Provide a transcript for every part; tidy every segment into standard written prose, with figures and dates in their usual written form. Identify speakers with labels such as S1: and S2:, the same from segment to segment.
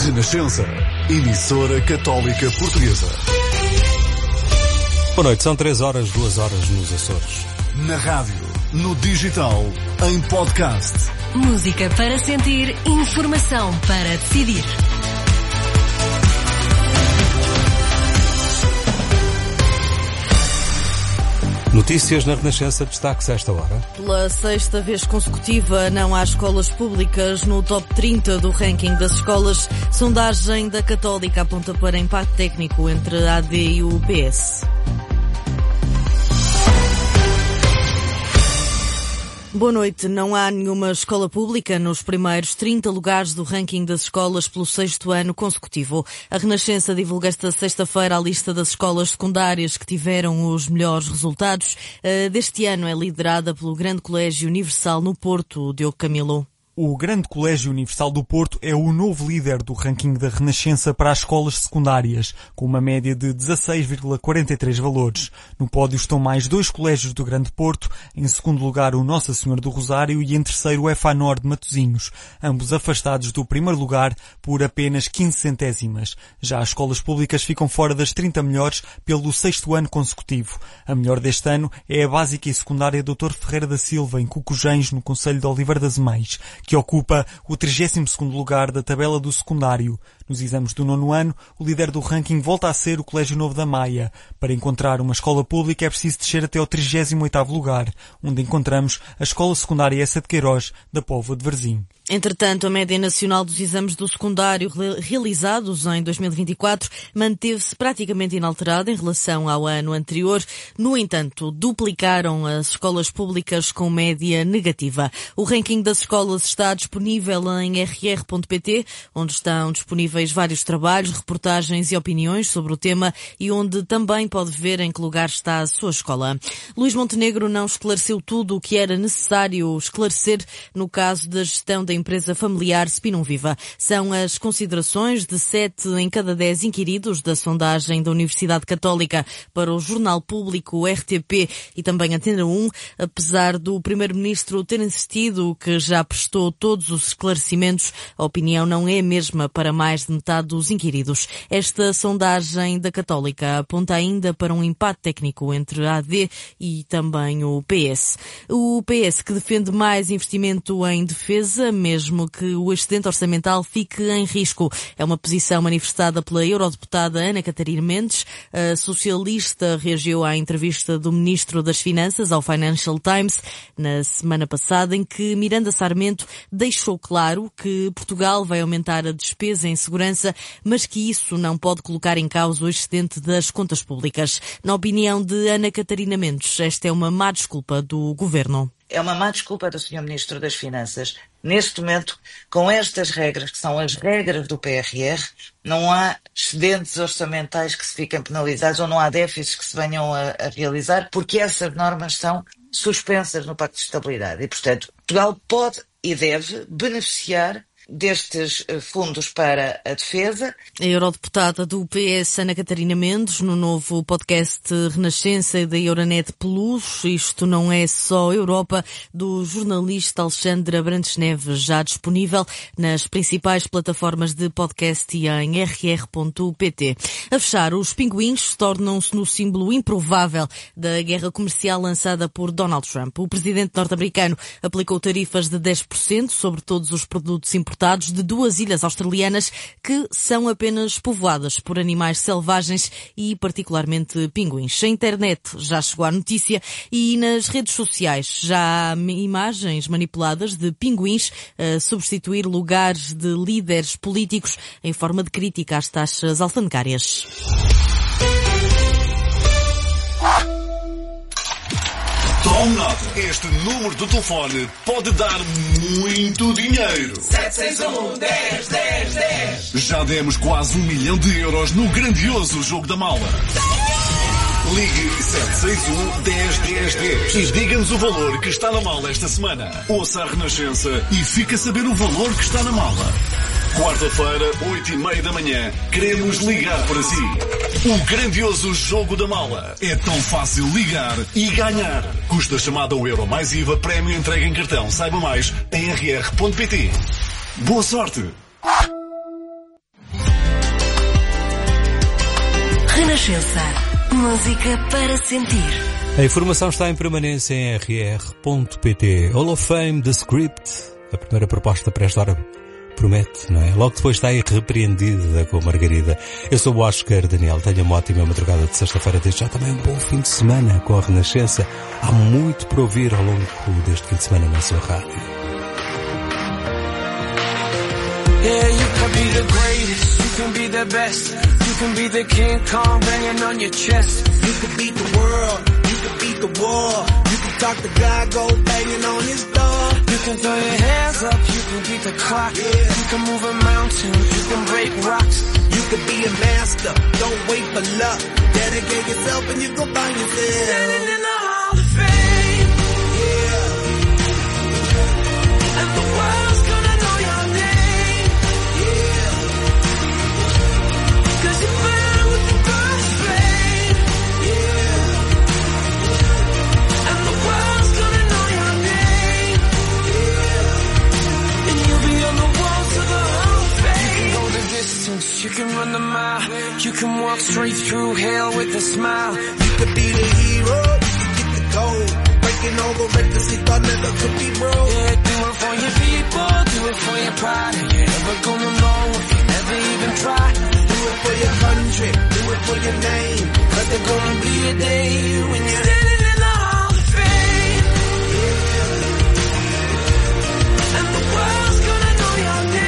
S1: Renascença, emissora católica portuguesa.
S2: Boa noite, são 3 horas, 2 horas nos Açores.
S1: Na rádio, no digital, em podcast.
S3: Música para sentir, informação para decidir.
S2: Notícias na Renascença, destaques a esta hora.
S4: Pela sexta vez consecutiva, não há escolas públicas no top 30 do ranking das escolas. Sondagem da Católica aponta para impacto técnico entre a AD e o PS. Boa noite. Não há nenhuma escola pública nos primeiros 30 lugares do ranking das escolas pelo 6º ano consecutivo. A Renascença divulga esta sexta-feira a lista das escolas secundárias que tiveram os melhores resultados. Deste ano é liderada pelo Grande Colégio Universal no Porto, Diogo Camilo.
S5: O Grande Colégio Universal do Porto é o novo líder do ranking da Renascença para as escolas secundárias, com uma média de 16,43 valores. No pódio estão mais 2 colégios do Grande Porto, em segundo lugar o Nossa Senhora do Rosário e em terceiro o FANOR de Matosinhos, ambos afastados do primeiro lugar por apenas 15 centésimas. Já as escolas públicas ficam fora das 30 melhores pelo 6º ano consecutivo. A melhor deste ano é a básica e secundária Dr. Ferreira da Silva, em Cucujens, no concelho de Oliveira das Mães, que ocupa o 32º lugar da tabela do secundário. Nos exames do 9º ano, o líder do ranking volta a ser o Colégio Novo da Maia. Para encontrar uma escola pública é preciso descer até ao 38º lugar, onde encontramos a Escola Secundária Essa de Queiroz, da Póvoa de Varzim.
S4: Entretanto, a média nacional dos exames do secundário realizados em 2024 manteve-se praticamente inalterada em relação ao ano anterior. No entanto, duplicaram as escolas públicas com média negativa. O ranking das escolas está disponível em rr.pt, onde estão disponíveis vários trabalhos, reportagens e opiniões sobre o tema e onde também pode ver em que lugar está a sua escola. Luís Montenegro não esclareceu tudo o que era necessário esclarecer no caso da gestão da empresa familiar Spinum Viva. São as considerações de 7 em cada 10 inquiridos da sondagem da Universidade Católica para o Jornal Público, RTP e também Antena 1, apesar do Primeiro-Ministro ter insistido que já prestou todos os esclarecimentos, a opinião não é a mesma para mais de metade dos inquiridos. Esta sondagem da Católica aponta ainda para um empate técnico entre a AD e também o PS. O PS, que defende mais investimento em defesa, mesmo que o excedente orçamental fique em risco. É uma posição manifestada pela eurodeputada Ana Catarina Mendes. A socialista reagiu à entrevista do Ministro das Finanças ao Financial Times na semana passada, em que Miranda Sarmento deixou claro que Portugal vai aumentar a despesa em segurança, mas que isso não pode colocar em causa o excedente das contas públicas. Na opinião de Ana Catarina Mendes, esta é uma má desculpa do Governo.
S6: É uma má desculpa do Sr. Ministro das Finanças. Neste momento, com estas regras, que são as regras do PRR, não há excedentes orçamentais que se fiquem penalizados ou não há déficits que se venham a realizar, porque essas normas são suspensas no Pacto de Estabilidade. E, portanto, Portugal pode e deve beneficiar destes fundos para a defesa.
S4: A eurodeputada do PS, Ana Catarina Mendes, no novo podcast Renascença da Euronet Plus, Isto Não É Só Europa, do jornalista Alexandre Abrantes Neves, já disponível nas principais plataformas de podcast e em rr.pt. A fechar, os pinguins tornam-se no símbolo improvável da guerra comercial lançada por Donald Trump. O presidente norte-americano aplicou tarifas de 10% sobre todos os produtos importados de 2 ilhas australianas que são apenas povoadas por animais selvagens e particularmente pinguins. A internet já chegou à notícia e nas redes sociais já há imagens manipuladas de pinguins a substituir lugares de líderes políticos em forma de crítica às taxas alfandegárias.
S1: Tome nota. Este número de telefone pode dar muito dinheiro.
S7: 761-10-10-10.
S1: Já demos quase 1 milhão de euros no grandioso Jogo da Mala. Ligue 761-10-10-10 e diga-nos o valor que está na mala esta semana. Ouça a Renascença e fique a saber o valor que está na mala. Quarta-feira, 8h30 da manhã, queremos ligar para si. O grandioso Jogo da Mala. É tão fácil ligar e ganhar. Custa chamada ao euro mais IVA, prémio entrega em cartão. Saiba mais em rr.pt. Boa sorte!
S3: Renascença. Música para sentir.
S2: A informação está em permanência em rr.pt. Hall of Fame, The Script. A primeira proposta para esta hora promete, não é? Logo depois está irrepreendida com a Margarida. Eu sou o Oscar Daniel. Tenha uma ótima madrugada de sexta-feira. Desde já também um bom fim de semana com a Renascença. Há muito para ouvir ao longo deste fim de semana na sua rádio.
S7: Yeah, you can be the greatest, you can be the best, you can be the King Kong banging on your chest.
S8: You can beat the world, you can beat the war, you can talk to God, go banging on his door.
S7: You can throw your hands up, you can beat the clock, you can move a mountain, you can break rocks.
S8: You can be a master, don't wait for luck, dedicate yourself and you go find yourself.
S7: Standing in the Hall of Fame,
S8: yeah.
S7: and the world's gonna know your name. You can run the mile, you can walk straight through hell with a smile.
S8: You could be the hero, you can get the gold, breaking all the records you thought never could be broke.
S7: Yeah, do it for your people, do it for your pride. You're never gonna know if you never even try.
S8: Do it for your country, do it for your name, 'cause there's gonna be a day when you're
S7: standing in the Hall of Fame, and the world's gonna know your name.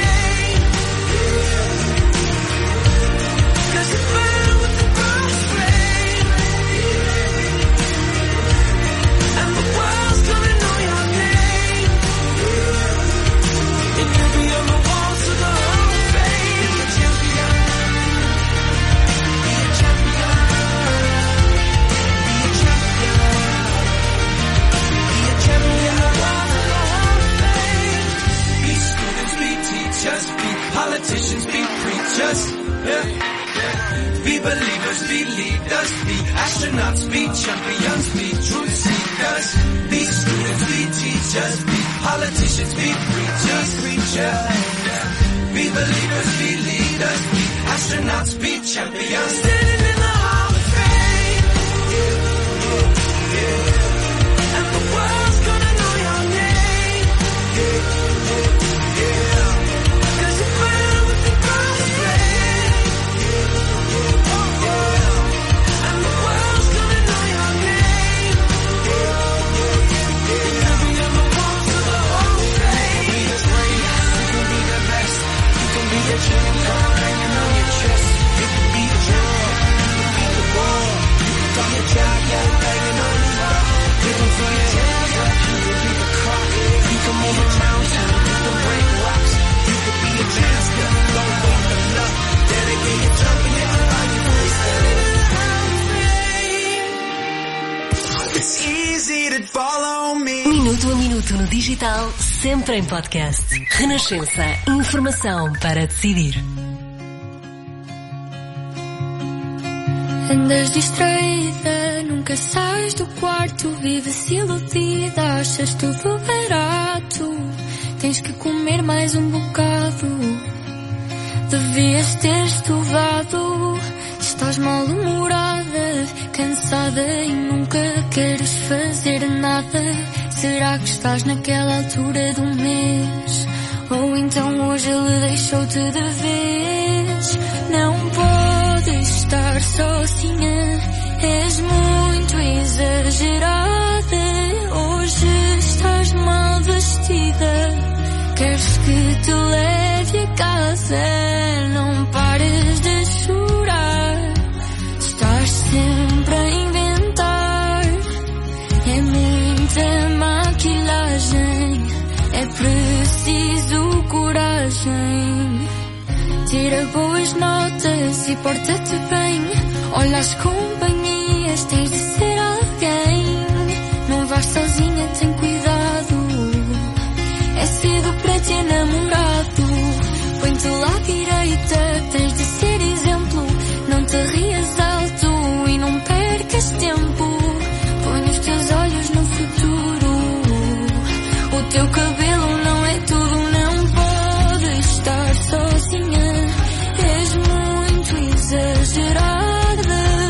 S7: Politicians be preachers, yeah. Be believers, be leaders, be astronauts, be champions, be truth seekers. Be students, be teachers, be politicians, be preachers, Be believers, be leaders, be astronauts, be champions. Standing in the Hall of Fame, and the world's gonna know your name.
S3: Minuto a minuto no digital, sempre em podcast. Renascença. Informação para decidir.
S9: Andas distraída, nunca sais do quarto, vives iludida, achas tudo barato. Tens que comer mais um bocado, devias ter estudado. Estás mal-humorada, cansada e nunca queres fazer nada. Será que estás naquela altura do mês? Ou então hoje ele deixou-te de vez? Não podes estar sozinha, és muito exagerada. Hoje estás mal vestida, queres que te leve a casa. Não pares de chorar, estás sempre a inventar. É muita maquilhagem, é preciso coragem. Tira boas notas e porta-te bem. Olha as companhias, tens de ser alguém. Não vais sozinha, tem cuidado. É cedo para ter namorado. Põe-te lá à direita, tens de ser exemplo. Não te rias alto e não percas tempo. Põe os teus olhos no futuro. O teu cabelo não é tudo, não podes estar sozinha. És muito exagerada.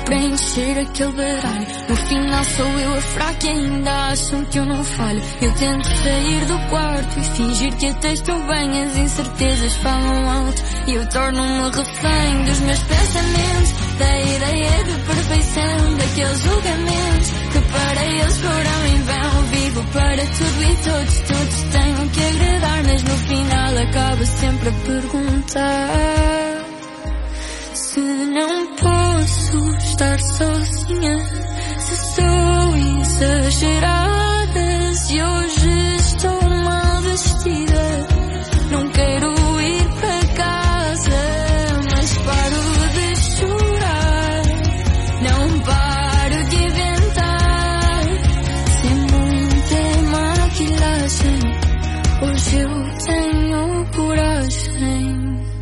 S9: preencher aquele baralho. No final sou eu a fraca e ainda acham que eu não falho. Eu tento sair do quarto e fingir que até estou bem. As incertezas falam alto e eu torno-me refém dos meus pensamentos, da ideia de perfeição, daqueles julgamentos que para eles foram em vão. Vivo para tudo e todos têm que agradar, mas no final acaba sempre a perguntar se não posso estar sozinha, se sou exagerada, se hoje estou mal vestida. Não quero ir para casa, mas paro de chorar. Não paro de inventar, sem muita maquilagem. Hoje eu tenho coragem.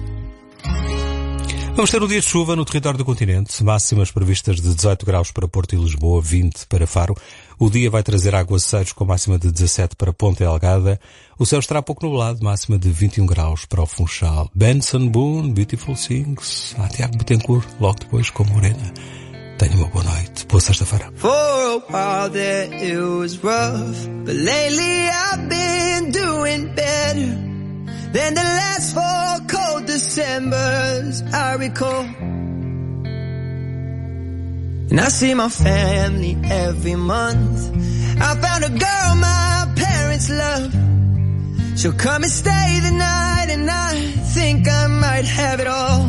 S2: Vamos ter um dia de chuva no território do continente, máximas previstas de 18 graus para Porto e Lisboa, 20 para Faro. O dia vai trazer aguaceiros com máxima de 17 para Ponta Delgada. O céu estará pouco nublado, máxima de 21 graus para o Funchal. Benson Boone, Beautiful Things. Tiago Betancourt, logo depois com Morena. Tenha uma boa noite, boa sexta-feira.
S8: For a while there it was rough, but lately I've been doing better than the last 4 cold Decembers I recall. And I see my family every month. I found a girl my parents love. She'll come and stay the night, and I think I might have it all.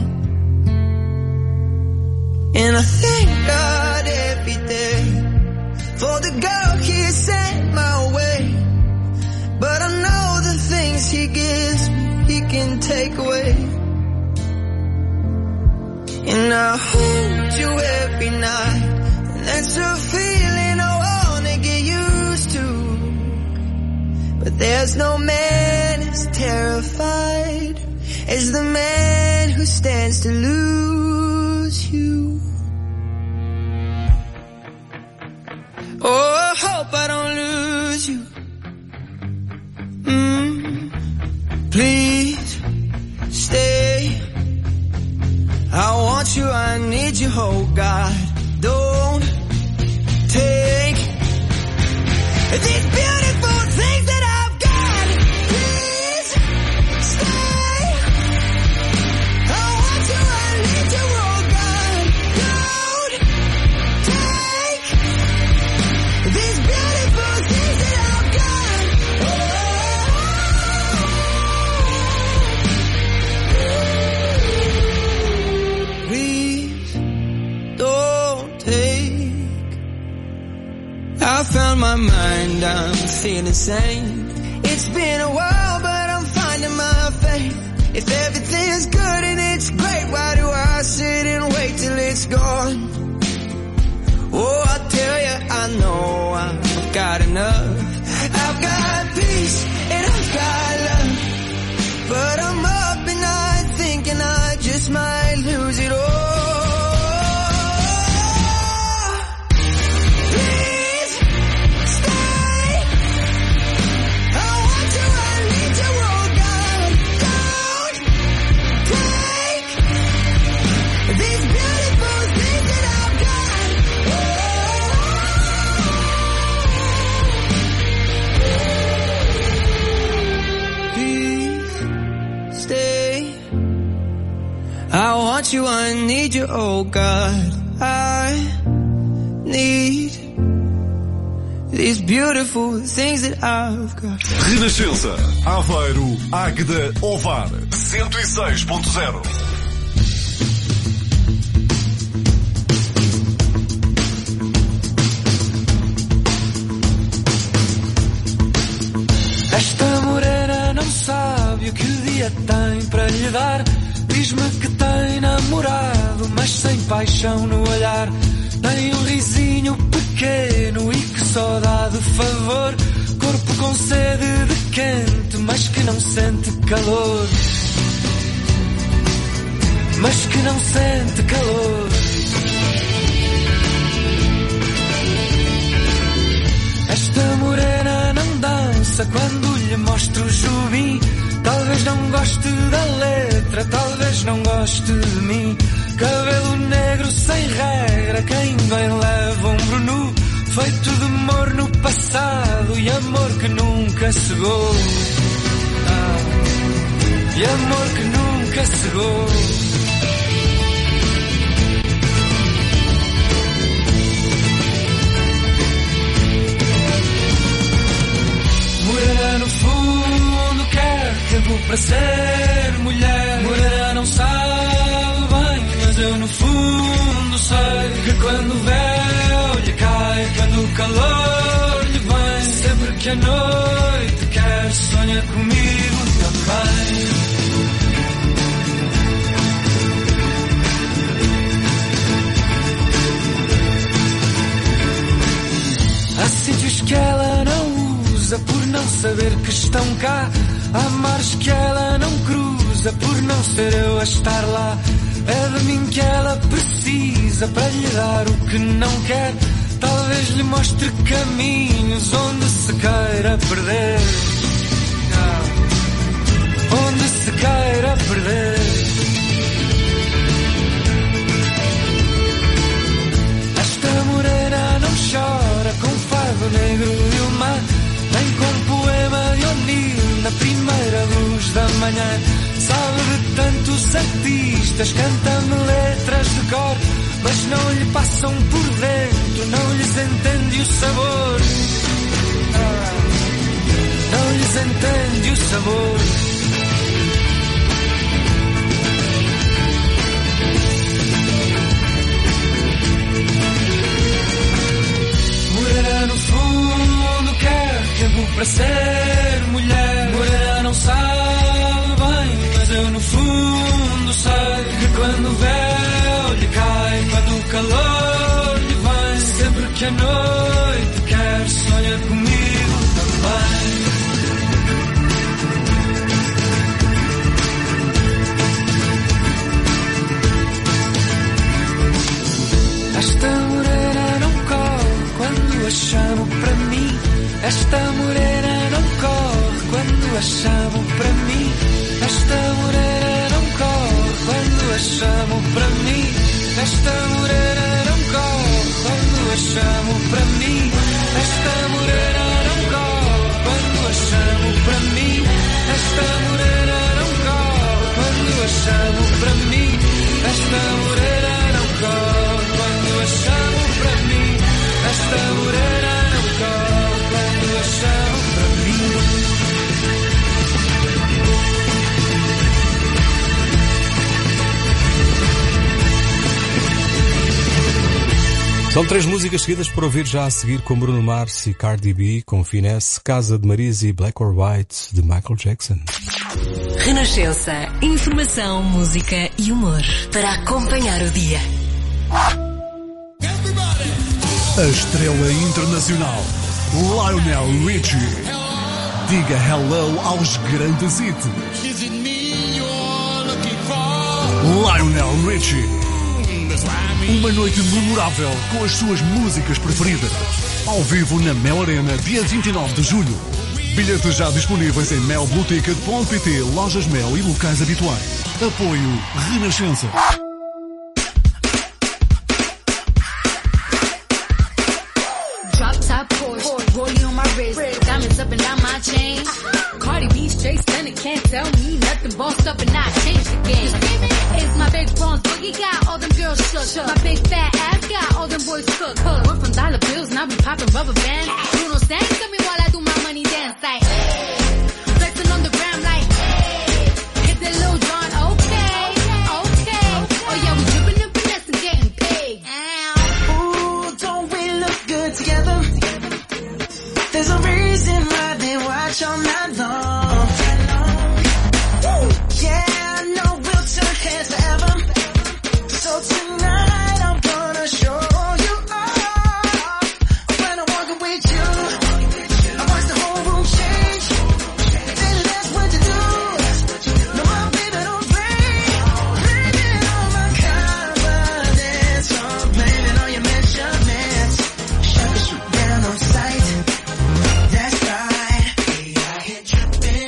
S8: And I thank God every day for the girl He sent my way. But I know the things He gives me, He can take away. And I hold you every night, and that's a feeling I wanna get used to. But there's no man as terrified as the man who stands to lose you. Oh, I hope I don't lose you. Please stay. I want you, I need you, oh God. Don't take these beautiful things that I've got. Please stay. I want you, I need you, oh God. Don't take these beautiful things that I've got. I found my mind, I'm feeling sane. It's been a while, but I'm finding my faith. If everything's good and it's great, why do I sit and wait till it's gone? Oh, I tell you, I know I've got enough. I've got peace and I've got love, but I'm up at night thinking I just might lose it all. I want you, I need you, oh God. I need these beautiful things that I've got.
S1: Renascença, Aveiro, Águeda, Ovar, 106.0.
S7: Esta morena não sabe o que o dia tem para lhe dar. Diz-me que tem namorado, mas sem paixão no olhar. Tem um risinho pequeno e que só dá de favor. Corpo com sede de quente, mas que não sente calor. Mas que não sente calor. Esta morena não dança quando lhe mostro o jubim. Talvez não goste da letra, talvez não goste de mim. Cabelo negro sem regra, quem vem leva um brunu, feito de amor no passado e amor que nunca cegou. E amor que nunca cegou. Morena no fundo quer tempo para ser mulher. Morena não sabe bem, mas eu no fundo sei que quando o véu lhe cai, quando o calor lhe vem, sempre que a noite quer, sonha comigo também. Há sítios que ela não usa por não saber que estão cá. Há mares que ela não cruza por não ser eu a estar lá. É de mim que ela precisa para lhe dar o que não quer. Talvez lhe mostre caminhos onde se queira perder. Onde se queira perder. Esta morena não chora com fado negro e o mar, nem com poema de O'Neill na primeira luz da manhã. Sabe de tantos artistas, canta-me letras de cor, mas não lhe passam por dentro, não lhes entende o sabor. Não lhes entende o sabor. Morena no fundo quer tempo para ser mulher. Morena não sabe bem, mas eu no fundo sei que quando o véu lhe cai, quando o calor lhe vem, sempre que a noite quer, sonha comigo também. Esta morena não corre quando a chamo para mim. Esta morena não corre quando a chamo para mim. Esta morena não corre quando a chamo para mim. Esta morena não corre quando a chamo para mim. Esta morena não corre quando a chamo para mim. Esta morena não corre quando a chamo para mim. Esta morena não corre quando a chamo para mim. Esta morena não corre quando a chamo para mim.
S2: São 3 músicas seguidas por ouvir já a seguir, com Bruno Mars e Cardi B, com Finesse, Casa de Marisa e Black or White de Michael Jackson.
S3: Renascença, informação, música e humor para acompanhar o dia.
S1: A estrela internacional Lionel Richie. Diga hello aos grandes hits. Lionel Richie. Uma noite memorável com as suas músicas preferidas. Ao vivo na Mel Arena, dia 29 de julho. Bilhetes já disponíveis em melblueticket.pt, lojas Mel e locais habituais. Apoio Renascença.
S9: Drop top Porsche, rollie on my wrist, diamonds up and down my chain. Cardi B straight stunning, can't tell me nothing. Bossed up and I changed the game. It's my big bronze boogie, got all them girls shook. My big fat ass got all them boys cooked. Went from dollar bills, now we popping rubber bands. Bruno Sang to me while I do my money dance like flexing on the gram like hit the Lil Jon, okay. Oh yeah, we dripping and finessing, getting paid.
S8: Ooh, don't we look good together? There's a reason why they watch all night long. Yeah, I know we'll turn heads forever. So tonight I'm gonna show you all. When I'm walking with you, I watch the whole room change. Then that's what you do. No, my baby don't play. Blaming on my confidence, or blaming on your measurements. Shut the shit down on sight. That's right. I hit tripping.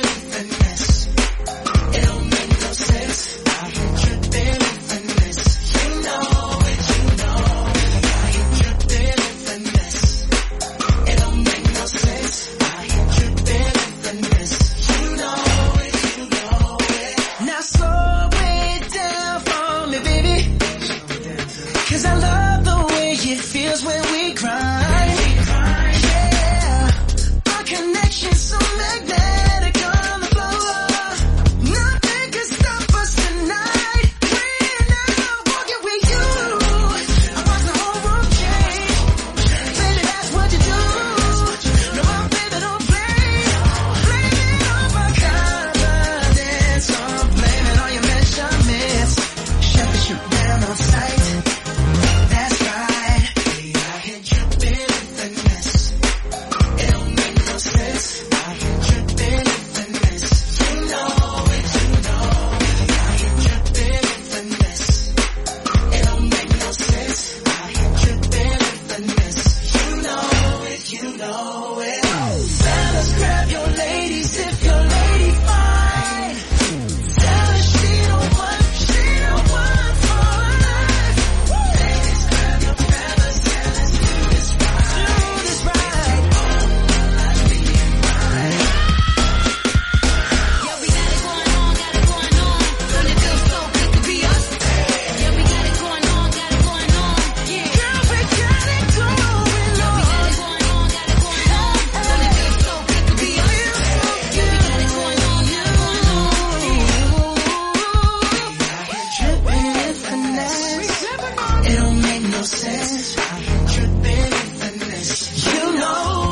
S8: finesse. Dripping in finesse. You know.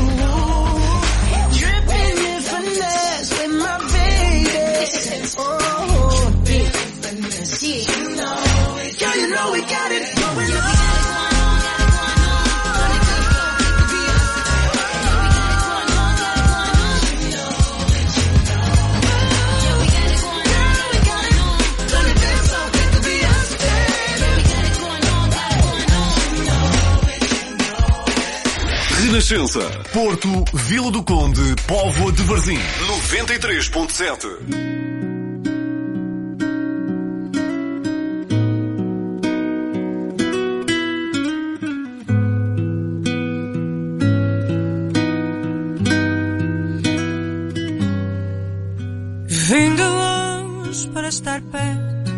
S8: Dripping in finesse with my baby. Oh, dripping in finesse. You know. Girl, you know we got it going on.
S1: Renascença, Porto, Vila do Conde, Póvoa de Varzim, 93.7.
S10: Vim de longe para estar perto,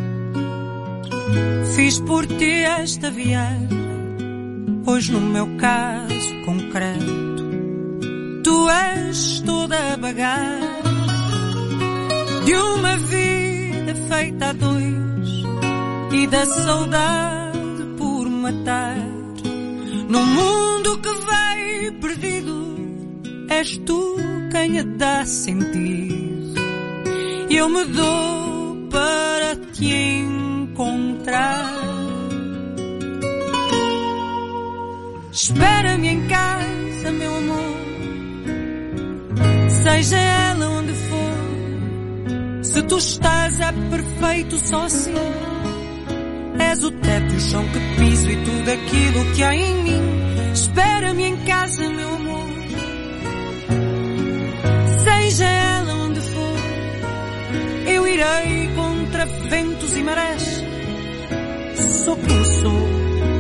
S10: fiz por ti esta viagem, pois no meu caso concreto tu és toda a bagagem de uma vida feita a dois e da saudade por matar. Num mundo que vai perdido, és tu quem a dá sentido, e eu me dou para te encontrar. Espera-me em casa, meu amor, seja ela onde for. Se tu estás é perfeito só assim. És o teto e o chão que piso e tudo aquilo que há em mim. Espera-me em casa, meu amor, seja ela onde for. Eu irei contra ventos e marés. Sou quem sou,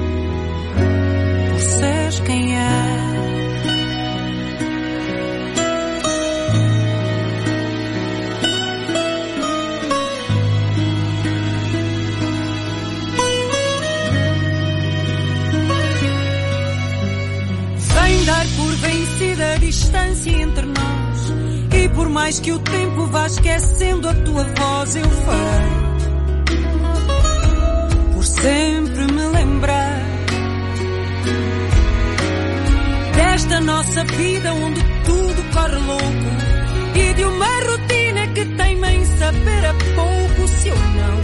S10: seres quem é. Vem dar por vencida a distância entre nós, e por mais que o tempo vá esquecendo a tua voz, eu farei por sempre me lembrar desta nossa vida onde tudo corre louco, e de uma rotina que teima em saber a pouco. Se eu não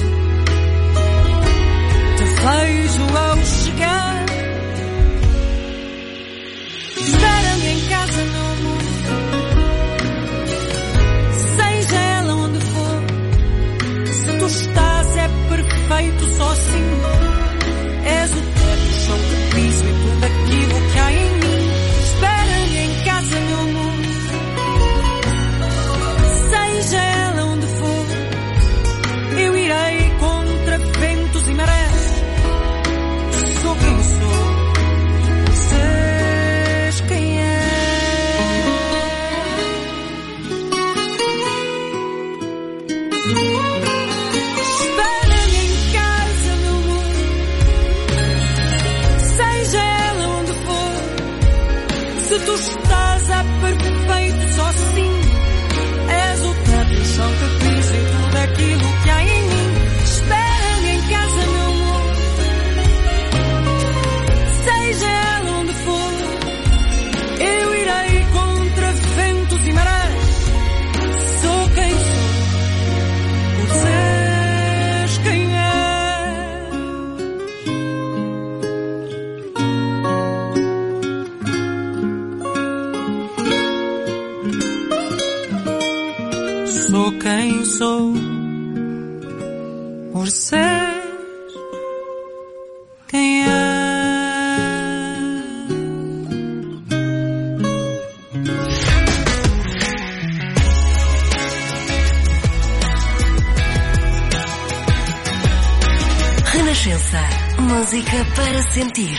S10: te vejo ao chegar, espera-me em casa, meu amor, seja ela onde for. Se tu estás é perfeito só assim. És o teto, o chão que piso e tudo aquilo que há em mim. Espera-me em casa, meu amor, seja ela onde for. Eu irei contra ventos e marés. Sou quem sou, seres quem é. Espera-me em casa, meu amor, seja ela onde for. Se tu estás é perfeito só assim. És o teto, o chão que piso e tudo aquilo que há em mim. Espera-me em casa, meu amor, seja ela onde for. Eu irei contra ventos e marés. Sou quem sou, por seres quem é. Sou quem sou, por ser quem é.
S3: Renascença, música para sentir.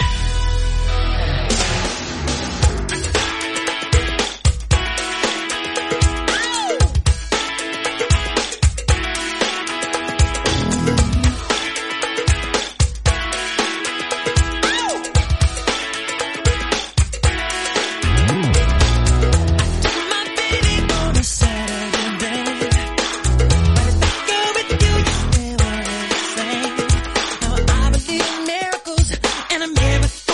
S8: And I'm never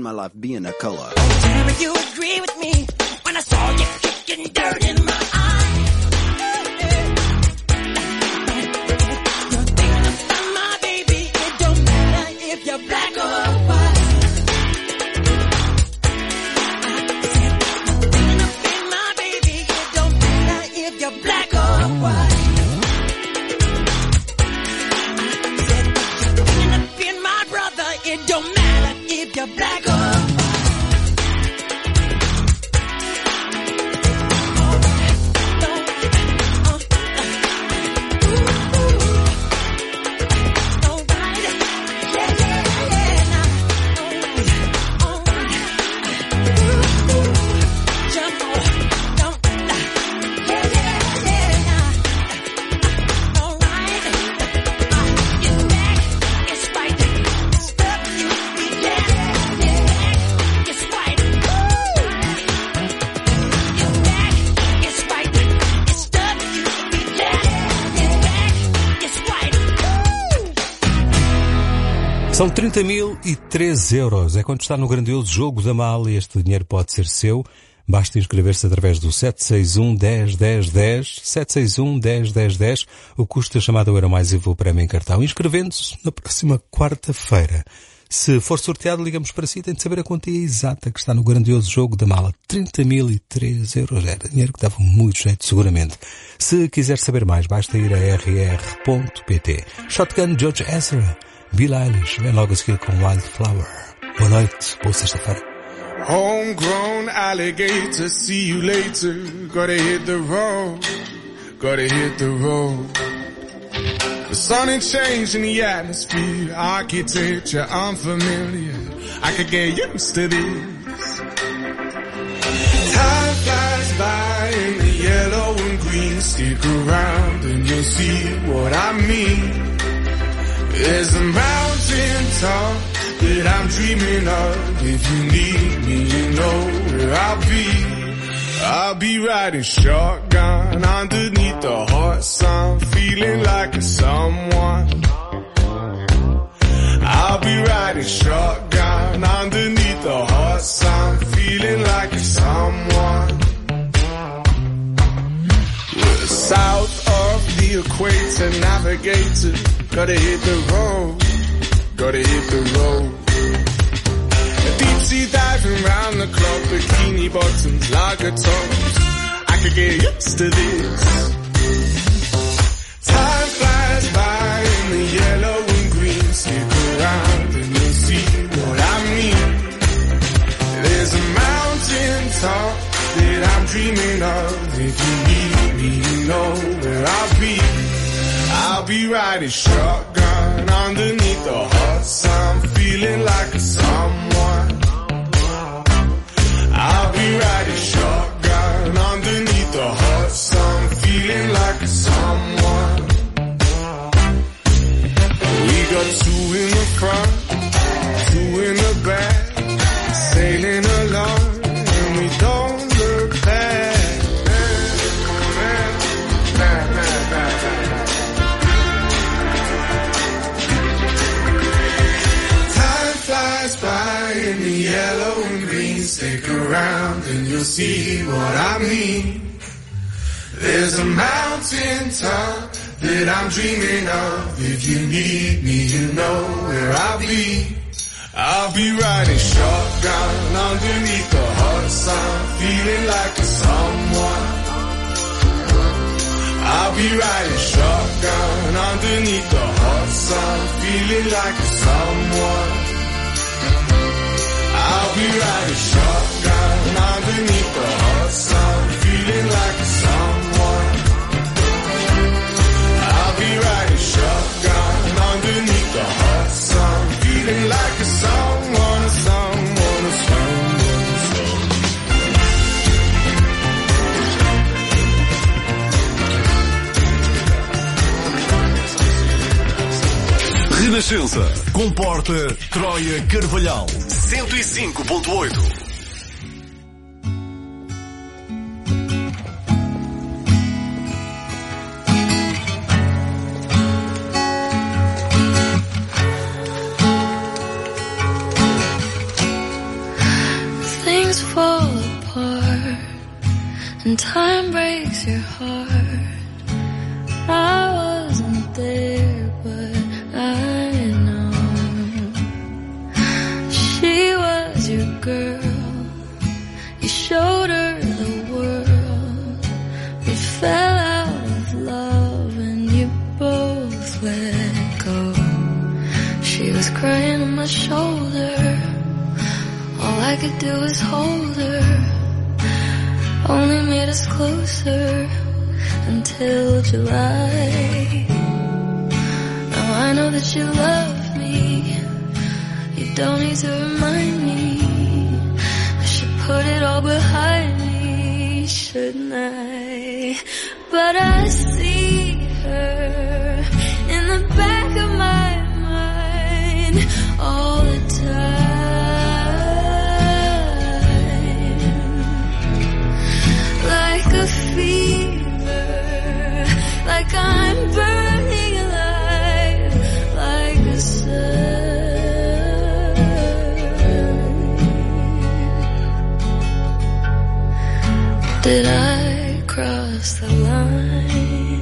S11: my life being a color.
S10: Never you agree with me when I saw you kicking dirt in my eye. You're thinking about my baby. It don't matter if you're black or white. I said, you're thinking about my baby. It don't matter if you're black or white. I said, you're thinking about my brother. It don't matter if you're black or white.
S2: São 30.003 euros. É quando está no grandioso jogo da Mala e este dinheiro pode ser seu. Basta inscrever-se através do 761-10-10-10, 761-10-10-10. O custo da chamada Euro Mais IVA, o prémio em cartão. Inscrevendo-se na próxima quarta-feira. Se for sorteado, ligamos para si. Tem de saber a quantia exata que está no grandioso jogo da Mala. 30.003 euros. Era dinheiro que dava muito jeito, seguramente. Se quiser saber mais, basta ir a rr.pt. Shotgun, George Ezra. Billie Eilish, vem logo a seguir com Wildflower. Boa noite, boa sexta-feira.
S12: Homegrown alligator, see you later. Gotta hit the road, gotta hit the road. The sun ain't changing the atmosphere, architecture unfamiliar. I could get used to this. Time flies by in the yellow and green. Stick around and you'll see what I mean. There's a mountain top that I'm dreaming of. If you need me, you know where I'll be. I'll be riding shotgun underneath the hot sun, feeling like a someone. I'll be riding shotgun underneath the hot sun, feeling like a someone. We're south of the equator, navigator. Gotta hit the road, gotta hit the road. Deep sea diving round the clock, bikini bottoms, lager tops. I could get used to this. Time flies by in the yellow and green. Stick around and you'll see what I mean. There's a mountain top that I'm dreaming of. If you need me, you know where I'll be. I'll be riding shotgun underneath the hot sun, feeling like a someone. I'll be riding shotgun underneath the hot sun, feeling like a someone. We got two in the front, two in the back, sailing along, and we don't look back. By in the yellow and green, stick around and you'll see what I mean. There's a mountain top that I'm dreaming of. If you need me, you know where I'll be. I'll be riding shotgun underneath the hot sun, feeling like a someone. I'll be riding shotgun underneath the hot sun, feeling like a someone. I'll be riding shotgun underneath the hot sun, feeling like a someone. I'll be riding shotgun underneath the hot sun, feeling like a someone, a someone, a someone,
S1: Renascença, comporta Troia Carvalhal, 105.8.
S9: things fall apart and time breaks your heart. I wasn't there, but I know she was your girl. You showed her the world. We fell out of love and you both let go. She was crying on my shoulder. All I could do was hold her. Only made us closer until July. Now I know that you love me. You don't need to remind me. I should put it all behind me, shouldn't I? But I see her in the back of my mind all the time. Like a fever, like I'm burning alive, like a sun. Did I cross the line?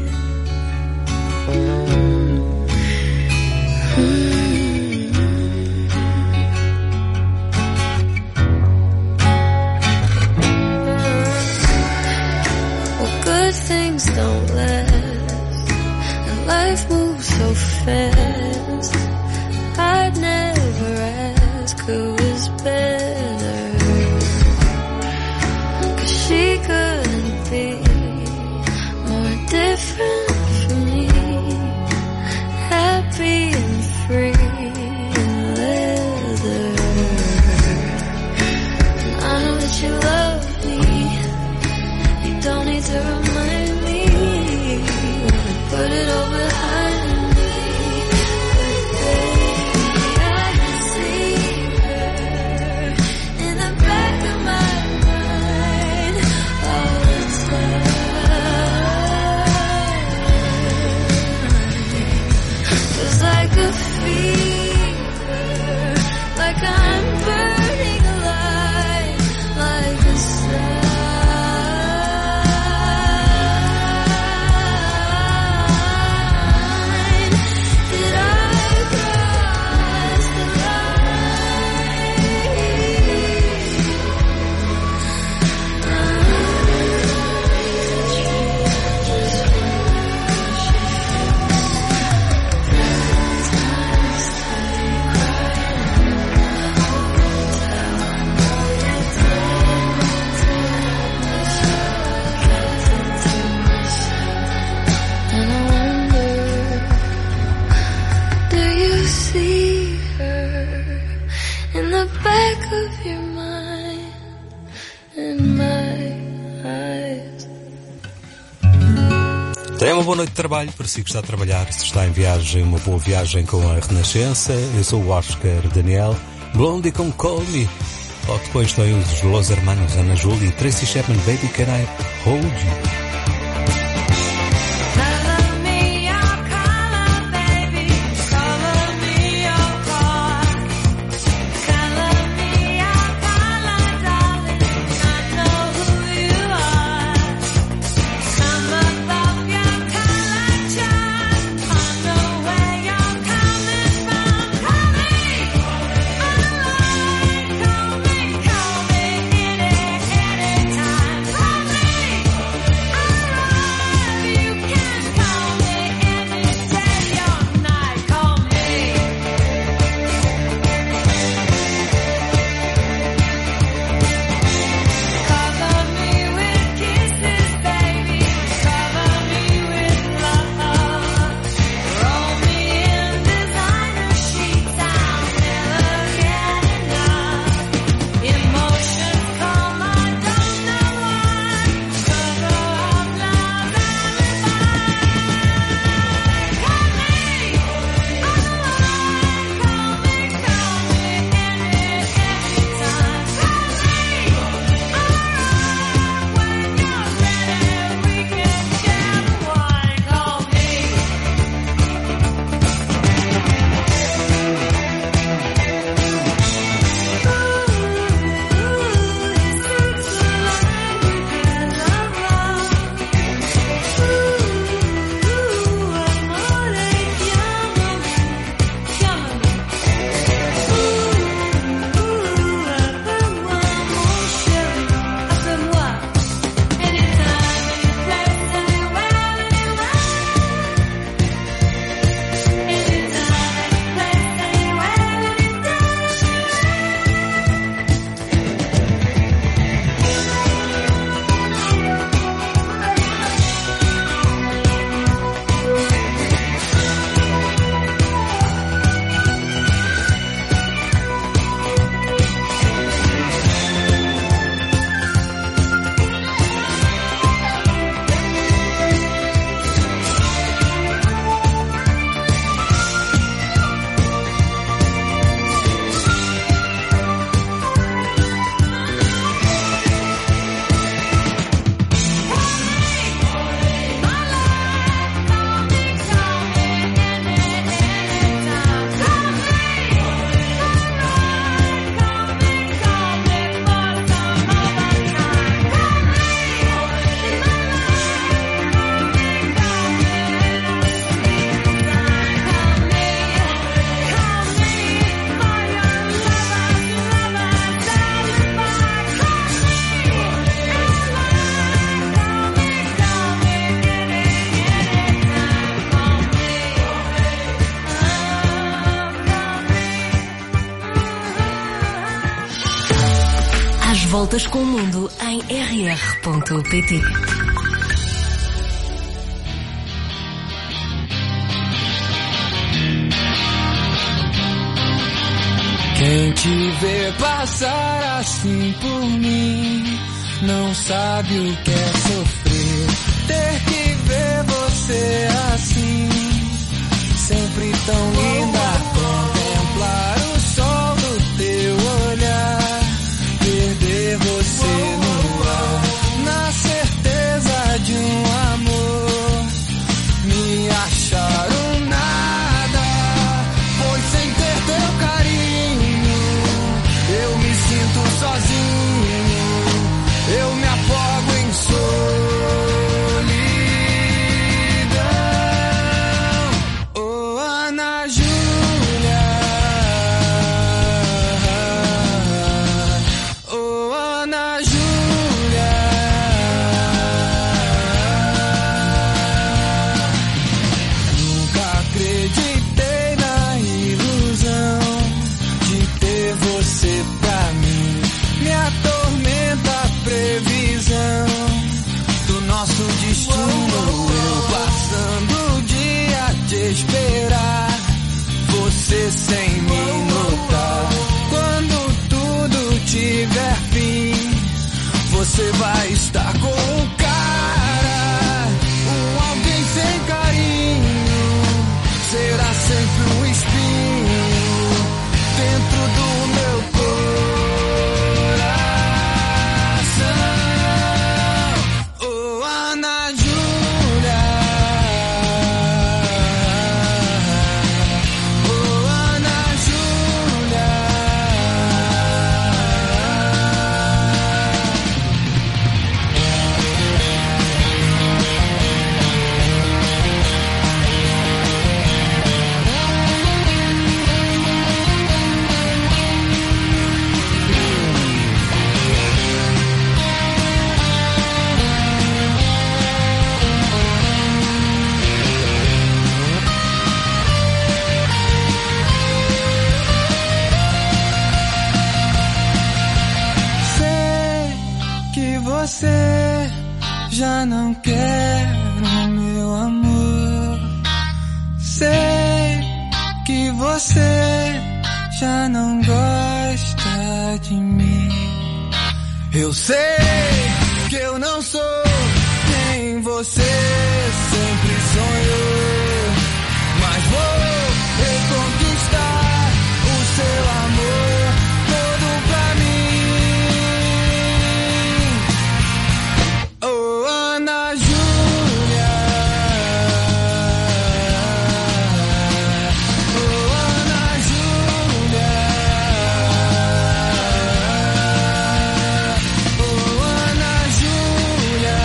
S9: Good things don't last, and life moves so fast. I'd never ask who was better, 'cause she couldn't be more different from me. Happy and free in leather. And I know that you love me. Don't need to remind me. Put it all behind me. But I see her in the back of my mind all the time. It's like a fever, like I'm burning alive, like the sun.
S2: Tenha uma boa noite de trabalho, para si que está a trabalhar, se está em viagem, uma boa viagem com a Renascença. Eu sou o Oscar Daniel, Blondie com Call Me. Logo depois tem os Los Hermanos, Ana Júlia e Tracy Chapman, Baby Can I Hold You.
S3: Voltas com o mundo em rr.pt.
S8: Quem te vê passar assim por mim não sabe o que é sofrer. Ter que ver você assim, sempre tão linda. Contemplar o sol do teu olhar, perder você no ar, na certeza de um amor, me achar um nada, pois sem ter teu carinho eu me sinto sozinho, eu me afogo em solidão. Oh, Ana Júlia, oh, Ana Júlia, nunca acreditei na ilusão de ter você pra mim. Me atormenta a previsão do nosso destino. Eu passando o dia a te esperar, você sem me notar. Quando tudo tiver fim, você vai estar com o cara. Um alguém sem carinho será sempre um espinho dentro do meu coração. Oh, Ana Júlia, oh, Ana Júlia. Sei que você já não quer o meu amor. Sei que você já não gosta de mim. Eu sei que eu não sou quem você sempre sonhou, mas vou reconquistar o seu amor todo pra mim. Oh, Ana Júlia, oh, Ana Júlia, oh, Ana Júlia,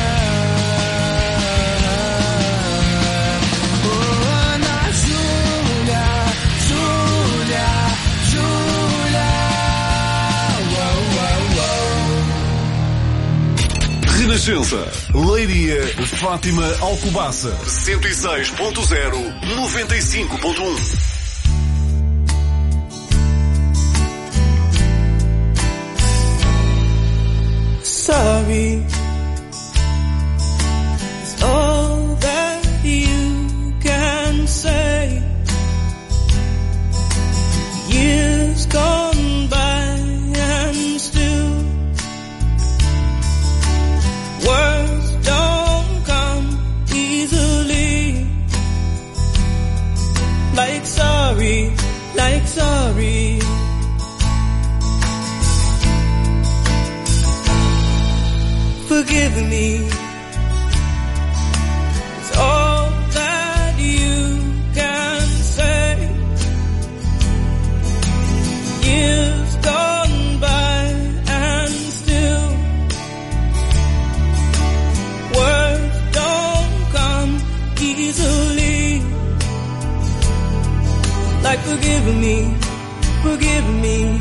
S8: oh, Ana Júlia, Júlia, Júlia. Uau, uau, uau.
S1: Renascença, Leiria, Fátima, Alcobaça, 106.0, 95.1.
S8: Sorry is all that you can say. Years gone by and still words don't come easily. Like sorry, like sorry. Forgive me, it's all that you can say. Years gone by and still words don't come easily. Like forgive me, forgive me.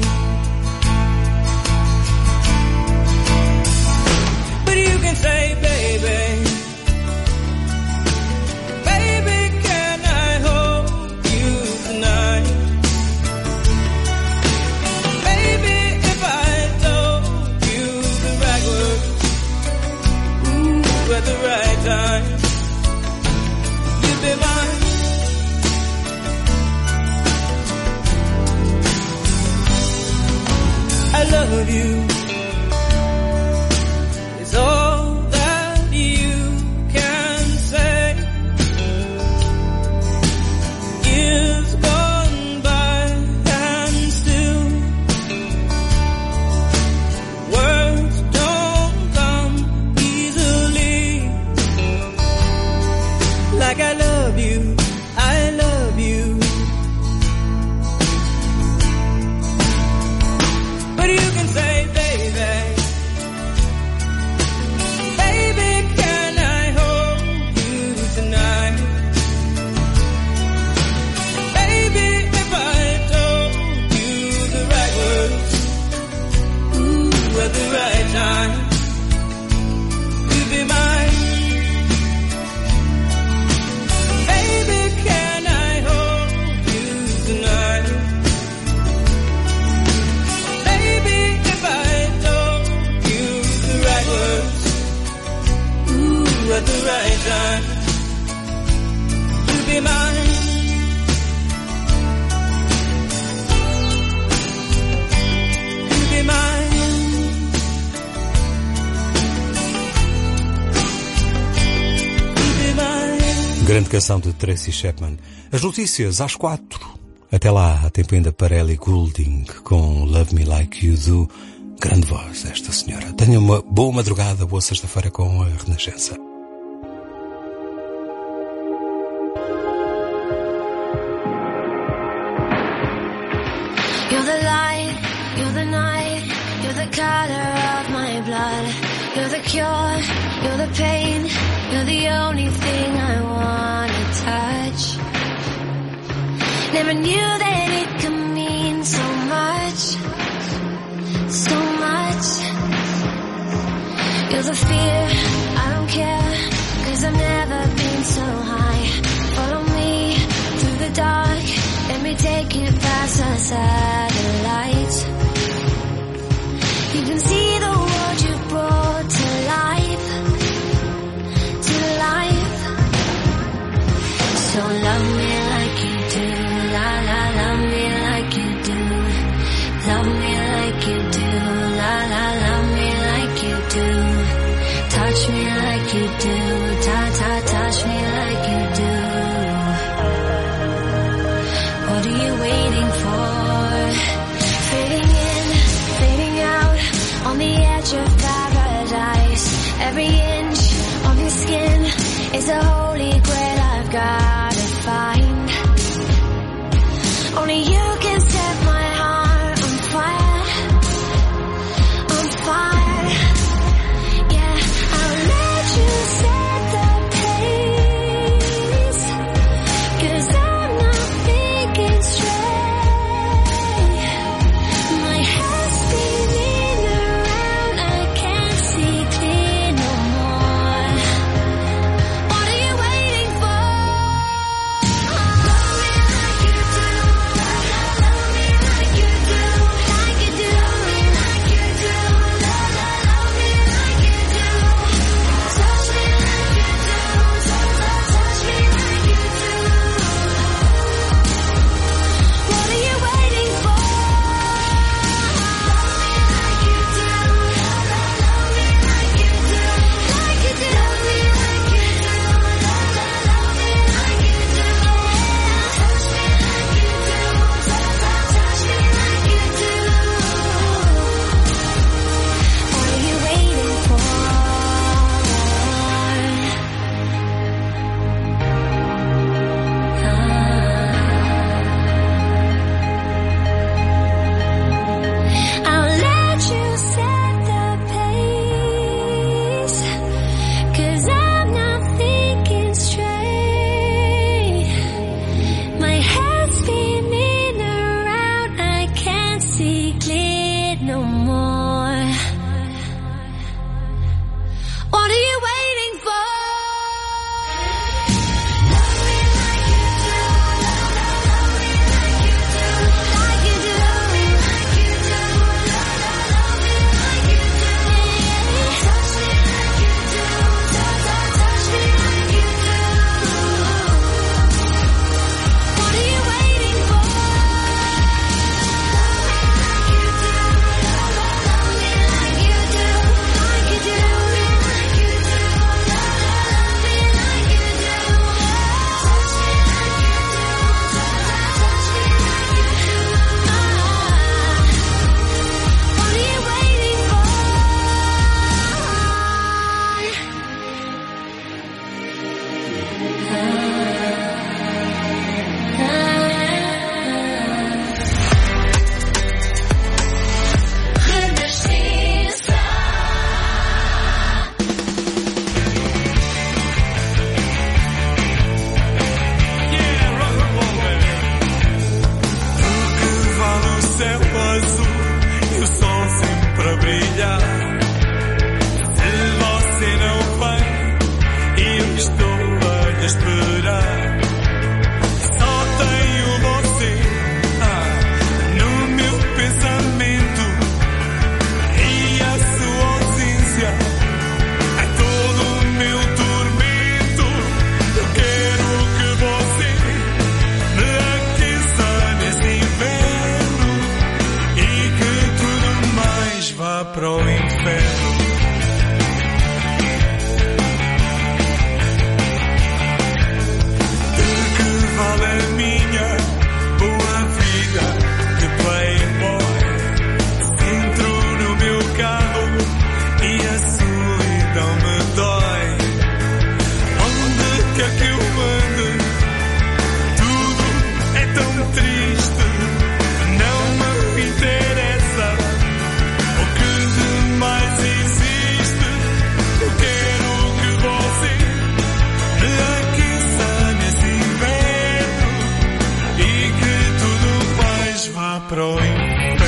S8: You can say, baby, baby, can I hold you tonight? Baby, if I told
S7: at the right time to be mine. Baby, can I hold you tonight? Baby, if I told you the right words, ooh, at the right time to be mine.
S2: Grande canção de Tracy Chapman. As notícias às 4. Até lá, há tempo ainda para Ellie Goulding com Love Me Like You Do. Grande voz esta senhora. Tenha uma boa madrugada, boa sexta-feira com a Renascença.
S9: You're the light, you're the night, you're the color of my blood. You're the cure, you're the pain, you're the only thing I wanna touch. Never knew that it could mean so much, so much. You're the fear, I don't care, 'cause I've never been so high. Follow me through the dark, let me take you past the satellites. You can see the world you brought to life, to life. So love me like you do, la la, love me like you do. Love me like you do, la la, love me like you do. Touch me like you do, ta ta, touch me like you do. What are you waiting for?
S12: inferno. De que vale a minha boa vida de playboy? Entro no meu carro e a solidão me dói. Onde quer que eu ande, tudo é tão triste. Não me interessa o que de mais existe. Eu quero que você me aqueça nesse inverno e que tudo mais vá para o inferno.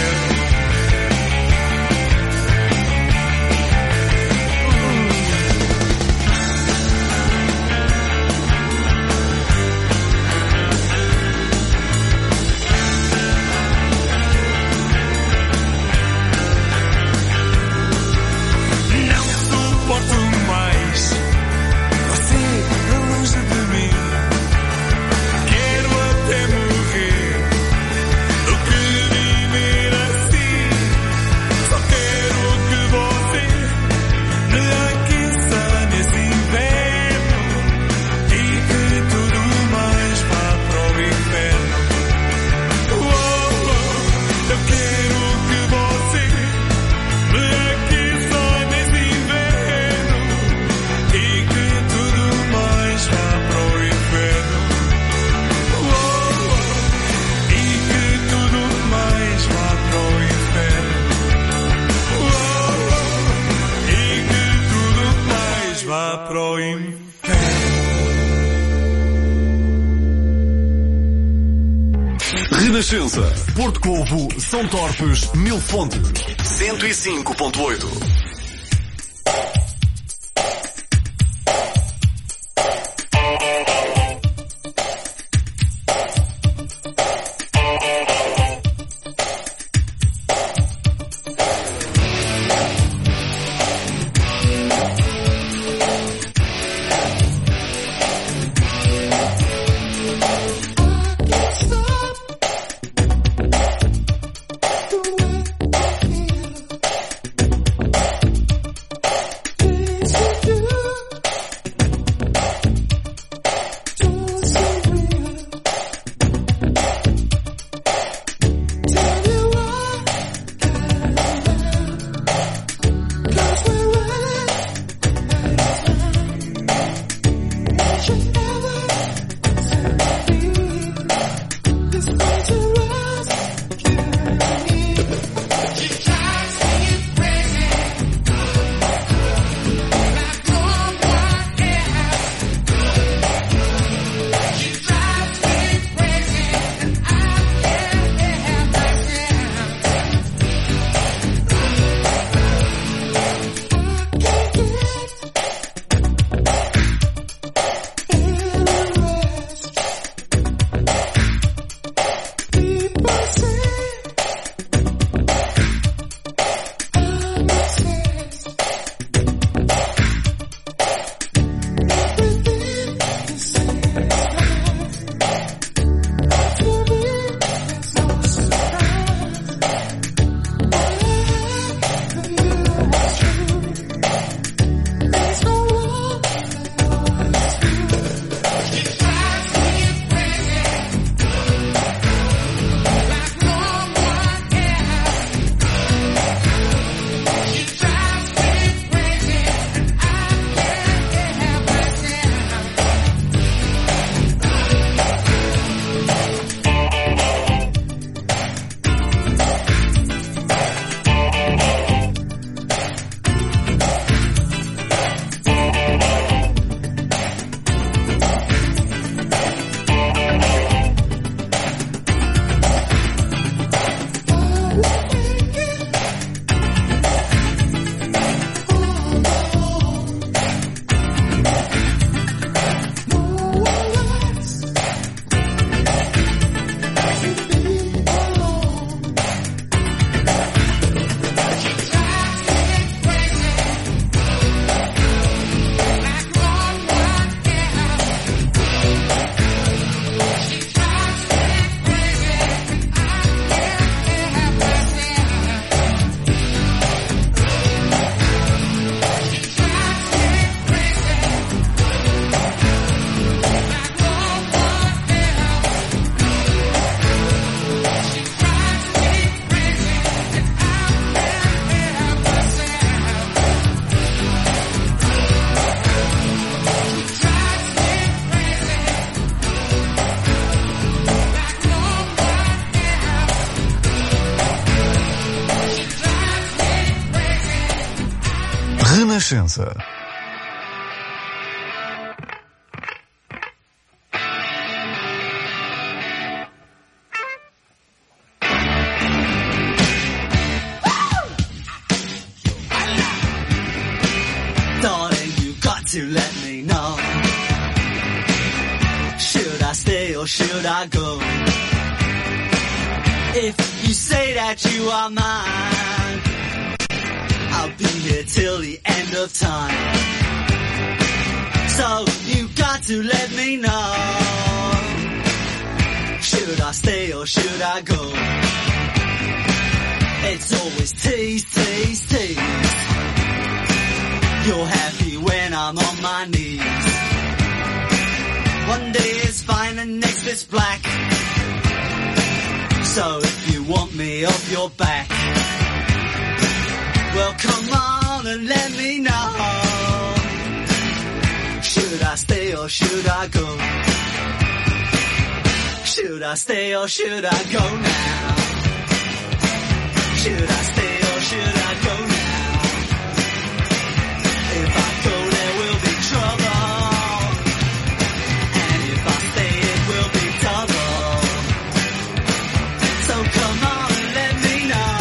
S1: Renascença, Porto Covo, São Torpes, Mil Fontes, 105.8. Renascença.
S11: Darling, you got to let me know. Should I stay or should I go? If you say that you are mine, I'll be here till the end of time. So you got to let me know. Should I stay or should I go? It's always tease, tease, tease. You're happy when I'm on my knees. One day it's fine and next it's black. So if you want me off your back, well come on and let me know. Should I stay or should I go? Should I stay or should I go now? Should I stay or should I go now? If I go there will be trouble, and if I stay it will be double. So come on and let me know.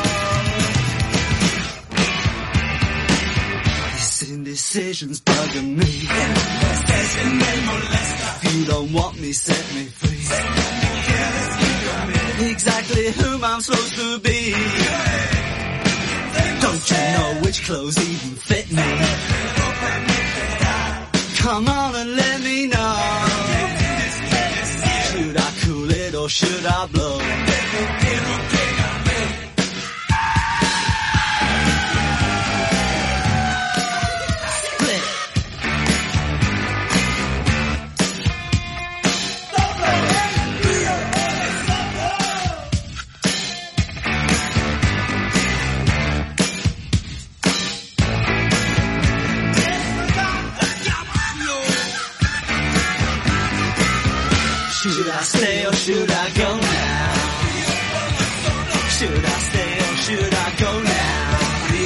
S11: This indecision's bugging me. If you don't want me, set me free. Exactly whom I'm supposed to be. Don't you know which clothes even fit me? Come on and let me know. Should I cool it or should I blow? Should I stay or should I go now? Should I stay or should I go now?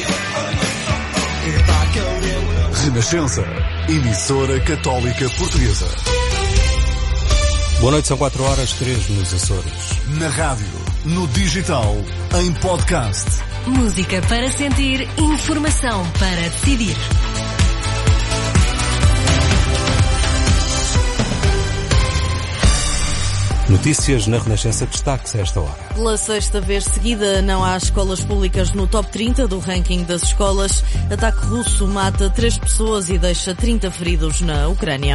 S11: If I go there will...
S1: Renascença, emissora católica portuguesa.
S2: Boa noite, são 4h03 nos Açores.
S1: Na rádio, no digital, em podcast.
S3: Música para sentir, informação para decidir.
S2: Notícias na Renascença, destaques a esta hora.
S4: Pela sexta vez seguida, não há escolas públicas no top 30 do ranking das escolas. Ataque russo mata 3 pessoas e deixa 30 feridos na Ucrânia.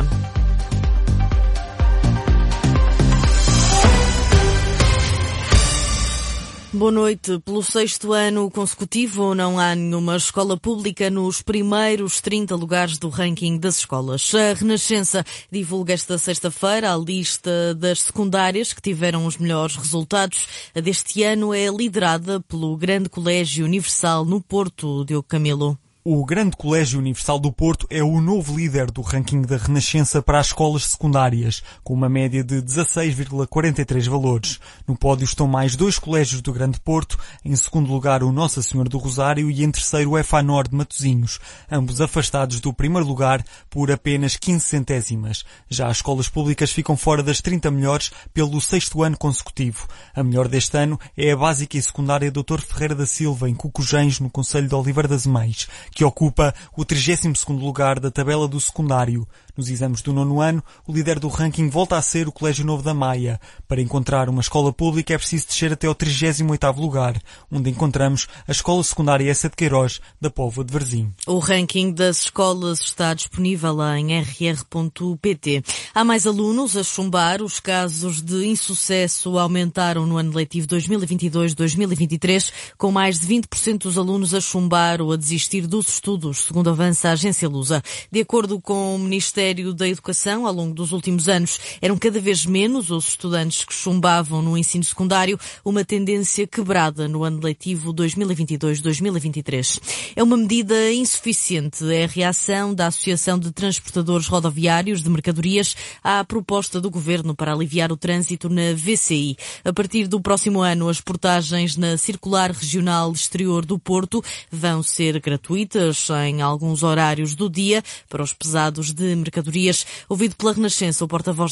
S4: Boa noite. Pelo 6º ano consecutivo, não há nenhuma escola pública nos primeiros 30 lugares do ranking das escolas. A Renascença divulga esta sexta-feira a lista das secundárias que tiveram os melhores resultados. A deste ano é liderada pelo Grande Colégio Universal no Porto, Diogo Camilo.
S5: O Grande Colégio Universal do Porto é o novo líder do ranking da Renascença para as escolas secundárias, com uma média de 16,43 valores. No pódio estão mais 2 colégios do Grande Porto, em segundo lugar o Nossa Senhora do Rosário e em terceiro o EFANOR de Matosinhos, ambos afastados do primeiro lugar por apenas 15 centésimas. Já as escolas públicas ficam fora das 30 melhores pelo 6º ano consecutivo. A melhor deste ano é a Básica e Secundária Dr. Ferreira da Silva, em Cucujens, no concelho de Oliveira das Mães, que ocupa o 32º lugar da tabela do secundário. Nos exames do 9º ano, o líder do ranking volta a ser o Colégio Novo da Maia. Para encontrar uma escola pública é preciso descer até ao 38º lugar, onde encontramos a Escola Secundária Essa de Queiroz, da Póvoa de Varzim.
S4: O ranking das escolas está disponível em rr.pt. Há mais alunos a chumbar. Os casos de insucesso aumentaram no ano letivo 2022-2023, com mais de 20% dos alunos a chumbar ou a desistir dos estudos, segundo avança a agência Lusa. De acordo com o Ministério Ministério da Educação, ao longo dos últimos anos, eram cada vez menos os estudantes que chumbavam no ensino secundário, uma tendência quebrada no ano letivo 2022-2023. É uma medida insuficiente, é a reação da Associação de Transportadores Rodoviários de Mercadorias à proposta do Governo para aliviar o trânsito na VCI. A partir do próximo ano, as portagens na Circular Regional Exterior do Porto vão ser gratuitas em alguns horários do dia para os pesados de mercadorias. Ouvido pela Renascença, o porta-voz